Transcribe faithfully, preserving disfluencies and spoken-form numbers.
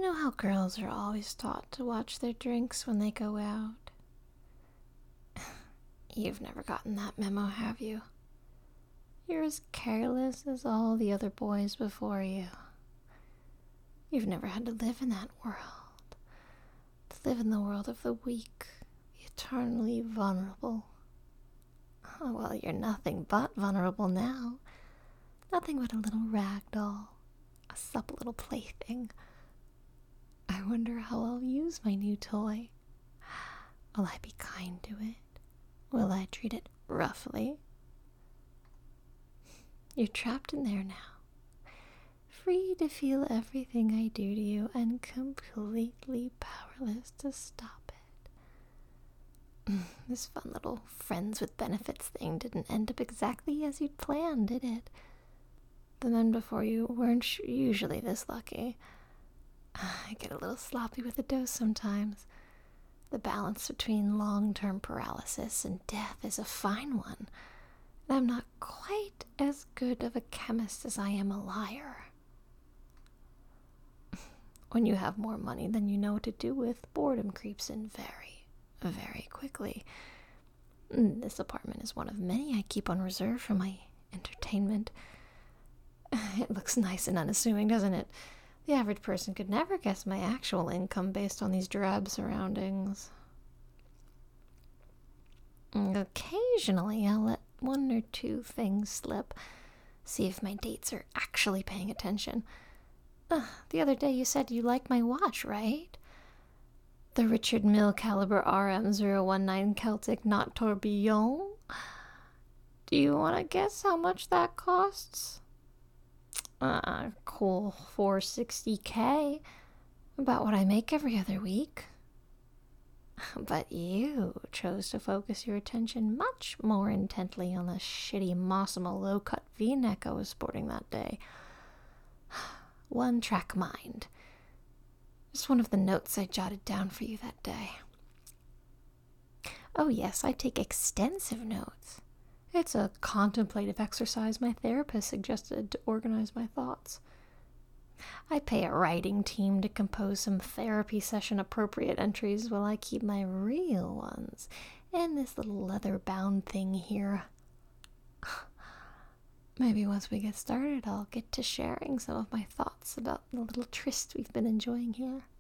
You know how girls are always taught to watch their drinks when they go out? You've never gotten that memo, have you? You're as careless as all the other boys before you. You've never had to live in that world. To live in the world of the weak, the eternally vulnerable. Oh, well, you're nothing but vulnerable now. Nothing but a little rag doll, a supple little plaything. I wonder how I'll use my new toy. Will I be kind to it? Will I treat it roughly? You're trapped in there now, free to feel everything I do to you and completely powerless to stop it. This fun little friends with benefits thing didn't end up exactly as you'd planned, did it? The men before you weren't usually this lucky. I get a little sloppy with the dose sometimes. The balance between long-term paralysis and death is a fine one. And I'm not quite as good of a chemist as I am a liar. When you have more money than you know what to do with, boredom creeps in very, very quickly. This apartment is one of many I keep on reserve for my entertainment. It looks nice and unassuming, doesn't it? The average person could never guess my actual income based on these drab surroundings. Occasionally, I'll let one or two things slip, see if my dates are actually paying attention. Uh, the other day you said you like my watch, right? The Richard Mille caliber R M zero one nine Celtic Knot Tourbillon? Do you want to guess how much that costs? Uh, cool four hundred sixty K. About what I make every other week. But you chose to focus your attention much more intently on the shitty Mossimo low-cut V-neck I was sporting that day. One-track mind. Just one of the notes I jotted down for you that day. Oh yes, I take extensive notes. It's a contemplative exercise my therapist suggested to organize my thoughts. I pay a writing team to compose some therapy session appropriate entries while I keep my real ones in this little leather bound thing here. Maybe once we get started, I'll get to sharing some of my thoughts about the little tryst we've been enjoying here.